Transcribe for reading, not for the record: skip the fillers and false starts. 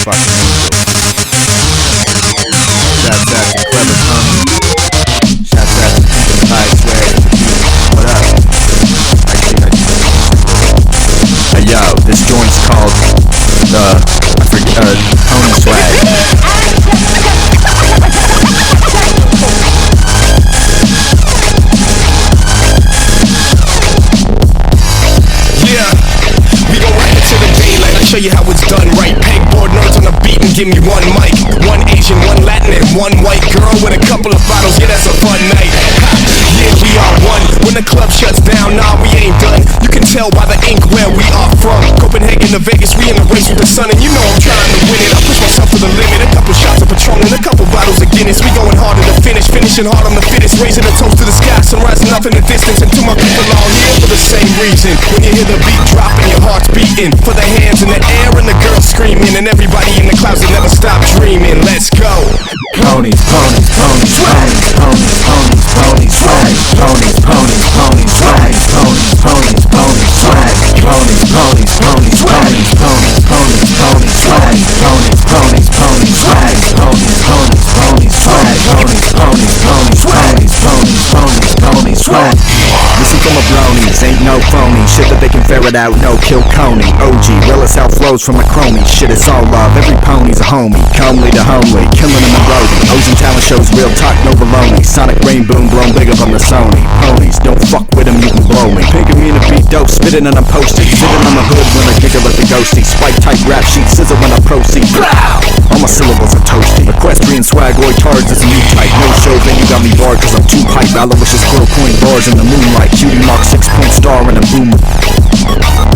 fucking angels. Shouts out to Clever Tony. Shouts out to Pink Pie Swag. What up? Hey yo, this joint's called Pony Swag. Show you how it's done right. Pegboard nerds on the beat and give me one mic. One Asian, one Latin, and one white girl with a couple of bottles. Yeah, that's a fun night. Ha, yeah, we are one. When the club shuts down, nah, we ain't done. You can tell by the ink where we are from. Copenhagen to Vegas, we in the race with the sun, and you know I'm trying to win it. I push myself to the limit. A couple shots of Patron and a couple bottles of Guinness. We going harder to finish, finishing hard on the fittest, raising a toast to the sky, sun rising up in the distance. And to my people all here for the same reason. When you hear the beat dropping, your heart's beating. For the hands in the air and the girls screaming, and everybody in the clouds that never stop dreaming. Let's go. Ponies, ponies, ponies, ponies, ponies, ponies, ponies, swag. Ponies, ponies, ponies, swag. Ponies, ponies, ponies, swag. Ponies, ponies, ponies, ponies, ponies, ponies, ponies, swag. Ponies, ponies, ponies, swag. Ponies, ponies, ponies, swag. Ponies, ponies, ponies, ponies, ponies, ponies, ponies, swag. Listen from a bronies, ain't no phony. Shit that they can ferret out, no kill Coney. OG, realest outflows from a chromie. Shit, it's all love, every pony's a homie. Comely to homely, killing them and roadie. Ocean talent shows, real talk, no baloney. Sonic rain boom, blown bigger than the Sony. Ponies, don't fuck with them, you can blow me. Picking me to beat dope, spitting and I'm posted. Sitting on the hood when I giggle at the ghosty. Spike type rap sheet, scissor when I proceed. Blow! All my syllables are toasty. Equestrian swagoid cards is a new type. No show, then you got me barred cause I'm too hype. Aloysius 4-point bars in the moonlight. Cutie mark 6-point star and a boom.